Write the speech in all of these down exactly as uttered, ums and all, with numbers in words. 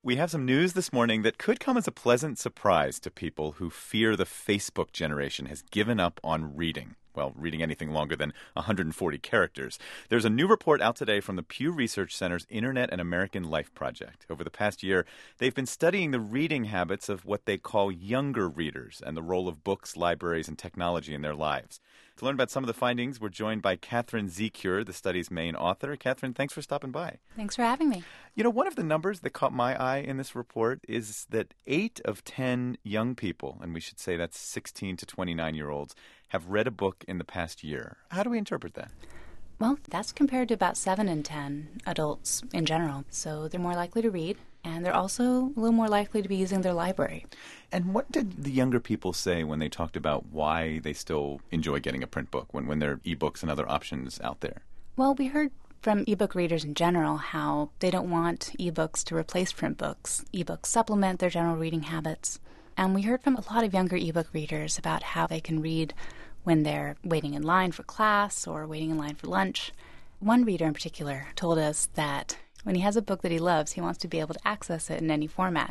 We have some news this morning that could come as a pleasant surprise to people who fear the Facebook generation has given up on reading. Well, reading anything longer than one hundred forty characters. There's a new report out today from the Pew Research Center's Internet and American Life Project. Over the past year, they've been studying the reading habits of what they call younger readers and the role of books, libraries, and technology in their lives. To learn about some of the findings, we're joined by Catherine Ziekhuur, the study's main author. Catherine, thanks for stopping by. Thanks for having me. You know, one of the numbers that caught my eye in this report is that eight of ten young people, and we should say that's sixteen to twenty-nine-year-olds, have read a book in the past year. How do we interpret that? Well, that's compared to about seven in ten adults in general. So they're more likely to read, and they're also a little more likely to be using their library. And what did the younger people say when they talked about why they still enjoy getting a print book when, when there are ebooks and other options out there? Well, we heard from ebook readers in general how they don't want ebooks to replace print books. Ebooks supplement their general reading habits. And we heard from a lot of younger ebook readers about how they can read when they're waiting in line for class or waiting in line for lunch. One reader in particular told us that when he has a book that he loves, he wants to be able to access it in any format.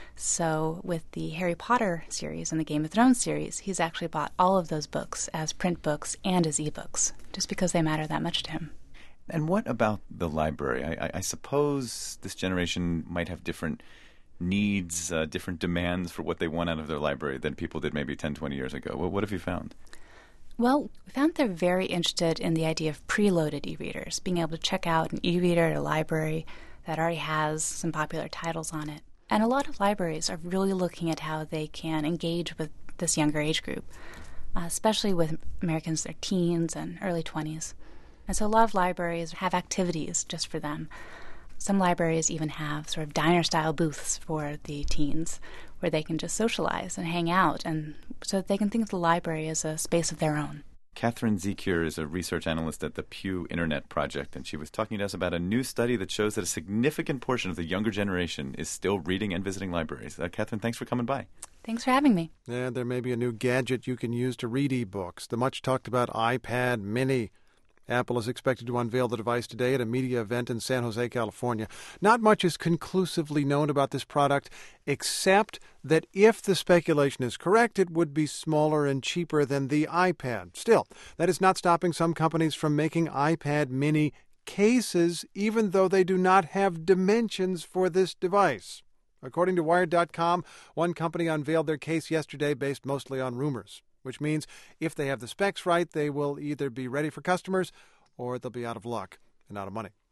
So with the Harry Potter series and the Game of Thrones series, he's actually bought all of those books as print books and as ebooks, just because they matter that much to him. And what about the library? I, I, I suppose this generation might have different needs, uh, different demands for what they want out of their library than people did maybe ten, twenty years ago. Well, what have you found? Well, we found they're very interested in the idea of preloaded e-readers, being able to check out an e-reader at a library that already has some popular titles on it. And a lot of libraries are really looking at how they can engage with this younger age group, uh, especially with Americans, their teens and early twenties. And so a lot of libraries have activities just for them. Some libraries even have sort of diner-style booths for the teens where they can just socialize and hang out, and so that they can think of the library as a space of their own. Catherine Ziekhuur is a research analyst at the Pew Internet Project, and she was talking to us about a new study that shows that a significant portion of the younger generation is still reading and visiting libraries. Uh, Catherine, thanks for coming by. Thanks for having me. And there may be a new gadget you can use to read e-books. The much-talked-about iPad Mini. Apple is expected to unveil the device today at a media event in San Jose, California. Not much is conclusively known about this product, except that if the speculation is correct, it would be smaller and cheaper than the iPad. Still, that is not stopping some companies from making iPad Mini cases, even though they do not have dimensions for this device. According to Wired dot com, one company unveiled their case yesterday based mostly on rumors, which means if they have the specs right, they will either be ready for customers or they'll be out of luck and out of money.